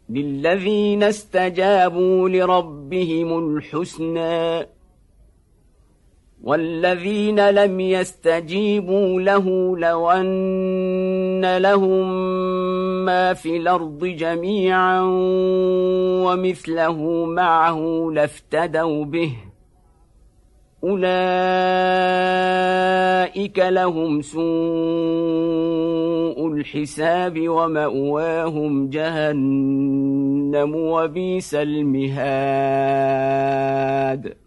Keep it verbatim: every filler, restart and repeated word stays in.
للذين استجابوا لربهم الحسنى والذين لم يستجيبوا له لو أن لهم ما في الأرض جميعا ومثله معه لافتدوا به أولئك لهم سوء الحساب ومأواهم جهنم وبئس المهاد